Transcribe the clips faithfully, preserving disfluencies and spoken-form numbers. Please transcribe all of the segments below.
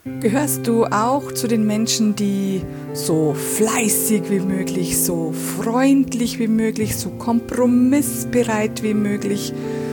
Gehörst du auch zu den Menschen, die so fleißig wie möglich, so freundlich wie möglich, so kompromissbereit wie möglich,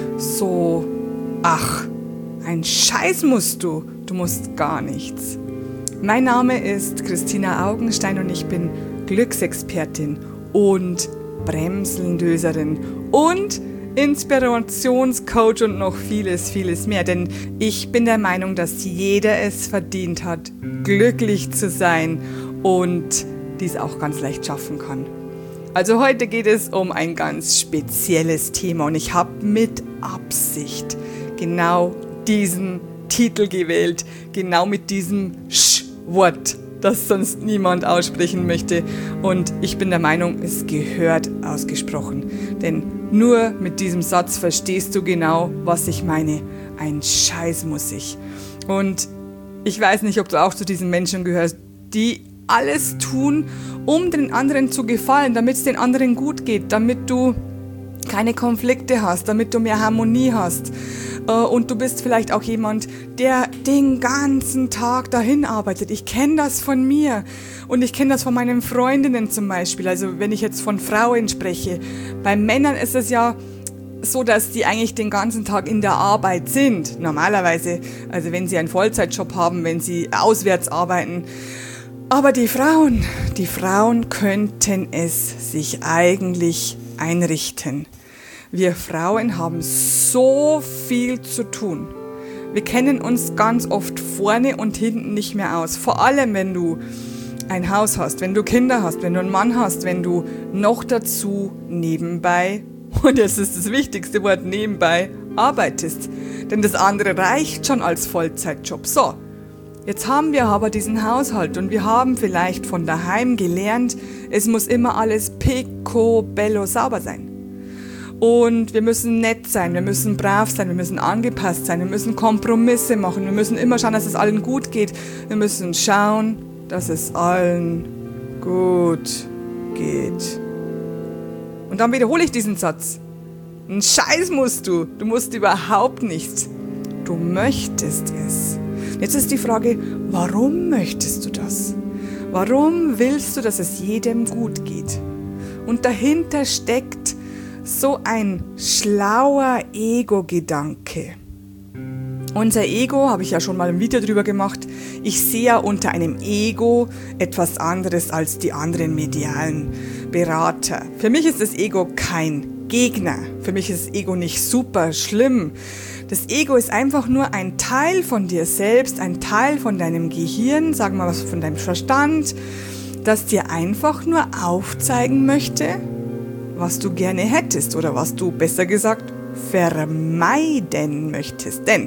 so, ach, ein Scheiß musst du, du musst gar nichts. Mein Name ist Christina Augenstein und ich bin Glücksexpertin und Bremsendöserin und Inspirationscoach und noch vieles, vieles mehr. Denn ich bin der Meinung, dass jeder es verdient hat, glücklich zu sein und dies auch ganz leicht schaffen kann. Also heute geht es um ein ganz spezielles Thema und ich habe mit Absicht genau diesen Titel gewählt, genau mit diesem Sch-Wort, das sonst niemand aussprechen möchte. Und ich bin der Meinung, es gehört ausgesprochen. Denn nur mit diesem Satz verstehst du genau, was ich meine. Ein Scheiß muss ich. Und ich weiß nicht, ob du auch zu diesen Menschen gehörst, die alles tun, um den anderen zu gefallen, damit es den anderen gut geht, damit du keine Konflikte hast, damit du mehr Harmonie hast. Und du bist vielleicht auch jemand, der den ganzen Tag dahin arbeitet. Ich kenne das von mir und ich kenne das von meinen Freundinnen zum Beispiel. Also wenn ich jetzt von Frauen spreche. Bei Männern ist es ja so, dass die eigentlich den ganzen Tag in der Arbeit sind. Normalerweise, also wenn sie einen Vollzeitjob haben, wenn sie auswärts arbeiten. Aber die Frauen, die Frauen könnten es sich eigentlich einrichten. Wir Frauen haben so viel zu tun. Wir kennen uns ganz oft vorne und hinten nicht mehr aus. Vor allem, wenn du ein Haus hast, wenn du Kinder hast, wenn du einen Mann hast, wenn du noch dazu nebenbei, und das ist das wichtigste Wort, nebenbei, arbeitest. Denn das andere reicht schon als Vollzeitjob. So, jetzt haben wir aber diesen Haushalt und wir haben vielleicht von daheim gelernt, es muss immer alles picobello sauber sein. Und wir müssen nett sein, wir müssen brav sein, wir müssen angepasst sein, wir müssen Kompromisse machen, wir müssen immer schauen, dass es allen gut geht. Wir müssen schauen, dass es allen gut geht. Und dann wiederhole ich diesen Satz. Ein Scheiß musst du, du musst überhaupt nichts. Du möchtest es. Jetzt ist die Frage, warum möchtest du das? Warum willst du, dass es jedem gut geht? Und dahinter steckt so ein schlauer Ego-Gedanke. Unser Ego, habe ich ja schon mal ein Video drüber gemacht, ich sehe ja unter einem Ego etwas anderes als die anderen medialen Berater. Für mich ist das Ego kein Gegner. Für mich ist das Ego nicht super schlimm. Das Ego ist einfach nur ein Teil von dir selbst, ein Teil von deinem Gehirn, sagen wir mal was von deinem Verstand, das dir einfach nur aufzeigen möchte, was du gerne hättest oder was du, besser gesagt, vermeiden möchtest. Denn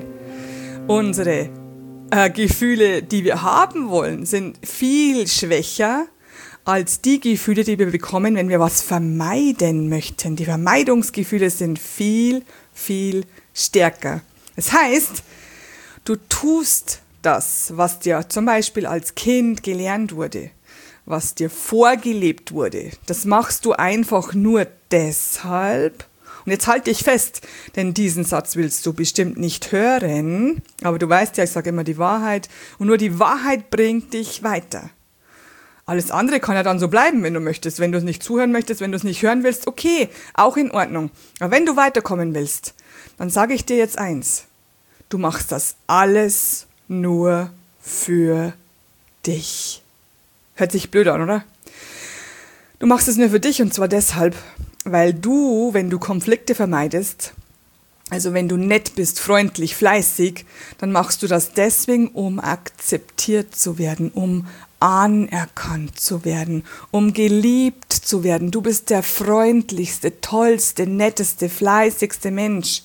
unsere äh, Gefühle, die wir haben wollen, sind viel schwächer als die Gefühle, die wir bekommen, wenn wir was vermeiden möchten. Die Vermeidungsgefühle sind viel, viel stärker. Das heißt, du tust das, was dir zum Beispiel als Kind gelernt wurde, was dir vorgelebt wurde. Das machst du einfach nur deshalb. Und jetzt halte ich fest, denn diesen Satz willst du bestimmt nicht hören. Aber du weißt ja, ich sage immer die Wahrheit. Und nur die Wahrheit bringt dich weiter. Alles andere kann ja dann so bleiben, wenn du möchtest. Wenn du es nicht zuhören möchtest, wenn du es nicht hören willst, okay, auch in Ordnung. Aber wenn du weiterkommen willst, dann sage ich dir jetzt eins. Du machst das alles nur für dich. Hört sich blöd an, oder? Du machst es nur für dich und zwar deshalb, weil du, wenn du Konflikte vermeidest, also wenn du nett bist, freundlich, fleißig, dann machst du das deswegen, um akzeptiert zu werden, um anerkannt zu werden, um geliebt zu werden. Du bist der freundlichste, tollste, netteste, fleißigste Mensch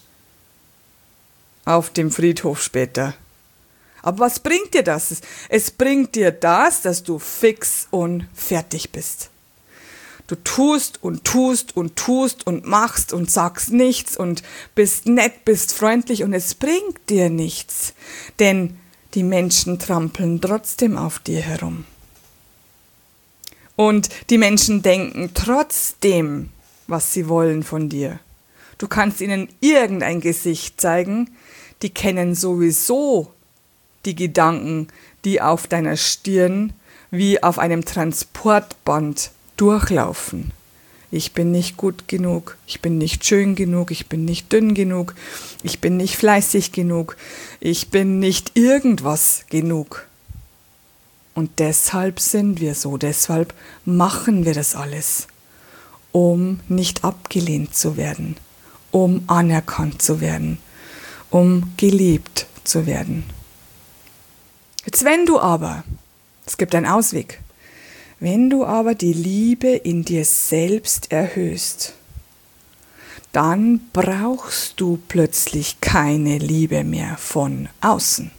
auf dem Friedhof später. Aber was bringt dir das? Es bringt dir das, dass du fix und fertig bist. Du tust und tust und tust und machst und sagst nichts und bist nett, bist freundlich und es bringt dir nichts. Denn die Menschen trampeln trotzdem auf dir herum. Und die Menschen denken trotzdem, was sie wollen von dir. Du kannst ihnen irgendein Gesicht zeigen, die kennen sowieso die Gedanken, die auf deiner Stirn wie auf einem Transportband durchlaufen. Ich bin nicht gut genug, ich bin nicht schön genug, ich bin nicht dünn genug, ich bin nicht fleißig genug, ich bin nicht irgendwas genug. Und deshalb sind wir so, deshalb machen wir das alles, um nicht abgelehnt zu werden, um anerkannt zu werden, um geliebt zu werden. Jetzt wenn du aber, es gibt einen Ausweg, wenn du aber die Liebe in dir selbst erhöhst, dann brauchst du plötzlich keine Liebe mehr von außen.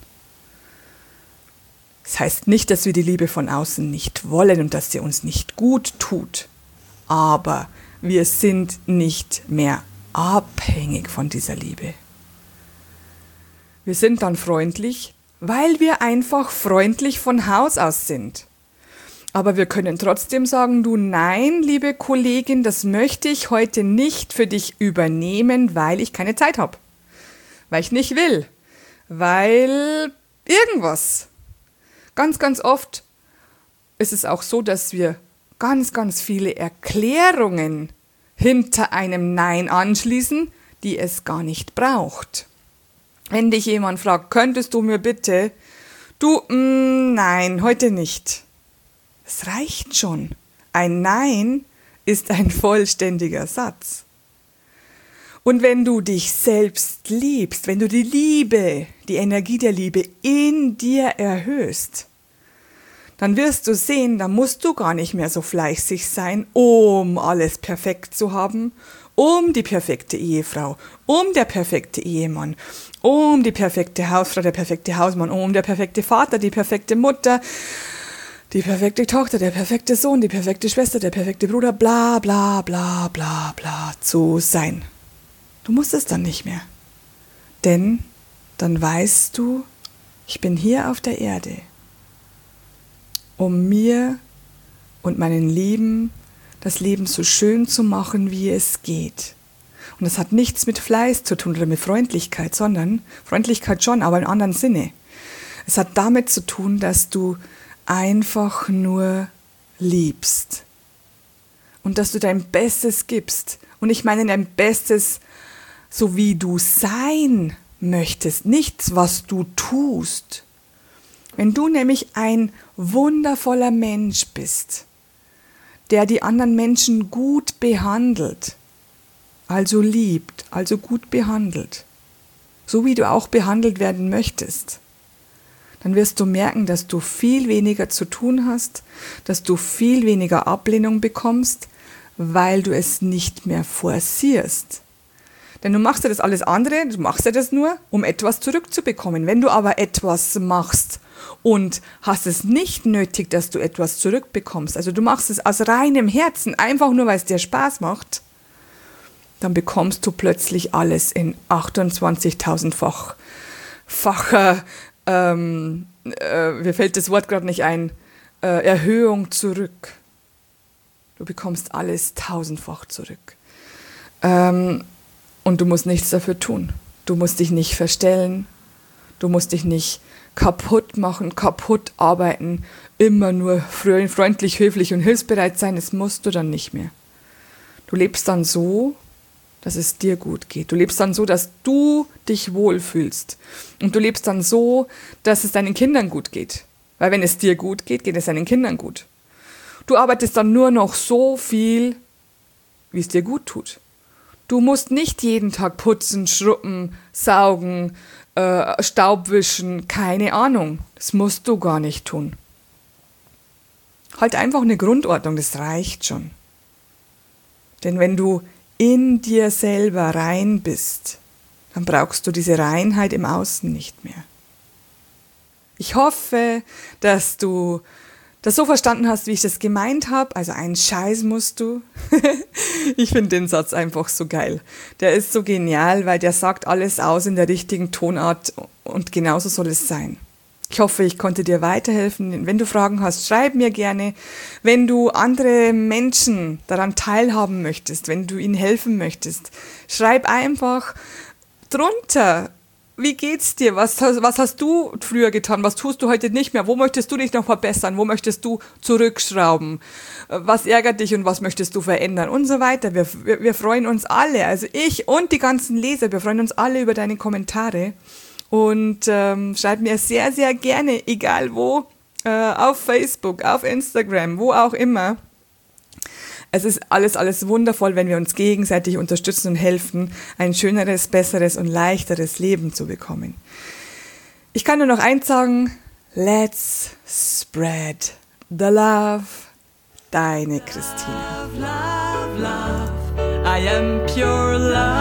Das heißt nicht, dass wir die Liebe von außen nicht wollen und dass sie uns nicht gut tut, aber wir sind nicht mehr abhängig von dieser Liebe. Wir sind dann freundlich, weil wir einfach freundlich von Haus aus sind. Aber wir können trotzdem sagen, du, nein, liebe Kollegin, das möchte ich heute nicht für dich übernehmen, weil ich keine Zeit habe. Weil ich nicht will. Weil irgendwas. Ganz, ganz oft ist es auch so, dass wir ganz, ganz viele Erklärungen hinter einem Nein anschließen, die es gar nicht braucht. Wenn dich jemand fragt, könntest du mir bitte, du, mh, nein, heute nicht. Es reicht schon. Ein Nein ist ein vollständiger Satz. Und wenn du dich selbst liebst, wenn du die Liebe, die Energie der Liebe in dir erhöhst, dann wirst du sehen, da musst du gar nicht mehr so fleißig sein, um alles perfekt zu haben, um die perfekte Ehefrau, um der perfekte Ehemann, um die perfekte Hausfrau, der perfekte Hausmann, um der perfekte Vater, die perfekte Mutter, die perfekte Tochter, der perfekte Sohn, die perfekte Schwester, der perfekte Bruder, bla bla bla bla bla zu sein. Du musst es dann nicht mehr. Denn dann weißt du, ich bin hier auf der Erde, um mir und meinen Lieben das Leben so schön zu machen, wie es geht. Und das hat nichts mit Fleiß zu tun oder mit Freundlichkeit, sondern Freundlichkeit schon, aber im anderen Sinne. Es hat damit zu tun, dass du einfach nur liebst und dass du dein Bestes gibst. Und ich meine dein Bestes, so wie du sein möchtest, nichts, was du tust. Wenn du nämlich ein wundervoller Mensch bist, der die anderen Menschen gut behandelt, also liebt, also gut behandelt, so wie du auch behandelt werden möchtest, dann wirst du merken, dass du viel weniger zu tun hast, dass du viel weniger Ablehnung bekommst, weil du es nicht mehr forcierst. Denn du machst ja das alles andere, du machst ja das nur, um etwas zurückzubekommen. Wenn du aber etwas machst und hast es nicht nötig, dass du etwas zurückbekommst, also du machst es aus reinem Herzen, einfach nur, weil es dir Spaß macht, dann bekommst du plötzlich alles in achtundzwanzigtausendfach facher, ähm, äh, mir fällt das Wort gerade nicht ein, äh, Erhöhung zurück. Du bekommst alles tausendfach zurück. Ähm, und du musst nichts dafür tun. Du musst dich nicht verstellen, du musst dich nicht kaputt machen, kaputt arbeiten, immer nur freundlich, höflich und hilfsbereit sein, das musst du dann nicht mehr. Du lebst dann so, dass es dir gut geht. Du lebst dann so, dass du dich wohlfühlst. Und du lebst dann so, dass es deinen Kindern gut geht. Weil wenn es dir gut geht, geht es deinen Kindern gut. Du arbeitest dann nur noch so viel, wie es dir gut tut. Du musst nicht jeden Tag putzen, schrubben, saugen, äh, Staub wischen, keine Ahnung. Das musst du gar nicht tun. Halt einfach eine Grundordnung, das reicht schon. Denn wenn du in dir selber rein bist, dann brauchst du diese Reinheit im Außen nicht mehr. Ich hoffe, dass du das so verstanden hast, wie ich das gemeint habe. Also einen Scheiß musst du. Ich finde den Satz einfach so geil. Der ist so genial, weil der sagt alles aus in der richtigen Tonart und genauso soll es sein. Ich hoffe, ich konnte dir weiterhelfen. Wenn du Fragen hast, schreib mir gerne. Wenn du andere Menschen daran teilhaben möchtest, wenn du ihnen helfen möchtest, schreib einfach drunter, wie geht's dir? Was, was hast du früher getan? Was tust du heute nicht mehr? Wo möchtest du dich noch verbessern? Wo möchtest du zurückschrauben? Was ärgert dich und was möchtest du verändern? Und so weiter. Wir, wir, wir freuen uns alle, also ich und die ganzen Leser, wir freuen uns alle über deine Kommentare. Und ähm, schreib mir sehr, sehr gerne, egal wo, äh, auf Facebook, auf Instagram, wo auch immer. Es ist alles, alles wundervoll, wenn wir uns gegenseitig unterstützen und helfen, ein schöneres, besseres und leichteres Leben zu bekommen. Ich kann nur noch eins sagen, let's spread the love. Deine Christine. Love, love, love. I am pure love.